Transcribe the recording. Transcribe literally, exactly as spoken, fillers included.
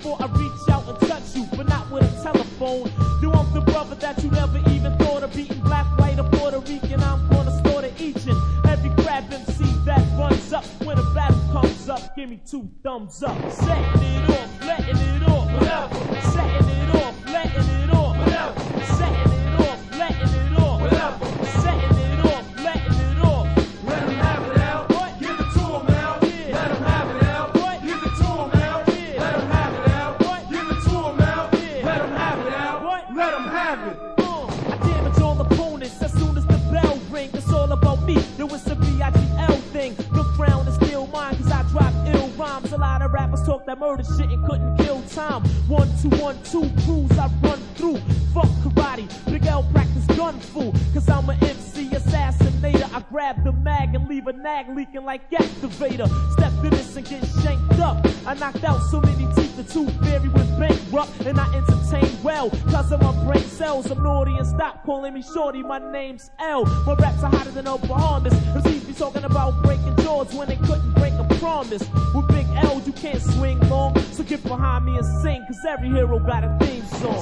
before I reach out and touch you, but not with a telephone. Do I'm the brother that you never even thought of beating, black, white, or Puerto Rican. I'm gonna slaughter each and every crab M C that runs up when a battle comes up. Give me two thumbs up. Setting it off, letting it off, whatever. Setting it off, letting it off, whatever. Setting it off, letting it off, whatever. Setting it off, letting it off. Let 'em have it out. What? Give it to 'em out. Yeah. Let 'em have it out. What? Give it to 'em out. Yeah. Let 'em have it out. What? Give it to 'em out. Yeah. Let 'em have it out. What? Let 'em have it. Uh, I damage all opponents as soon as the bell ring. It's all about me. It was the B I G L thing. The crown is still mine cause I drop ill rhymes. A lot of rappers talk that murder shit and couldn't kill time. One, two, one, two, crews I run through. Fuck karate, Big L practice gun fool. Cause I'm an M C assassinator. I grab the mag and leave a nag leaking like activator. Step to this and get shanked up. I knocked out so many teeth the tooth fairy was bankrupt. And I entertain well cause of my brain cells. I'm naughty and stop calling me shorty, my name's L. My raps are hotter than Oklahoma's. M Cs be talking about breaking jaws when they couldn't break a promise. With Big L you can't swing long, so get behind me and sing, cause every hero got a theme song.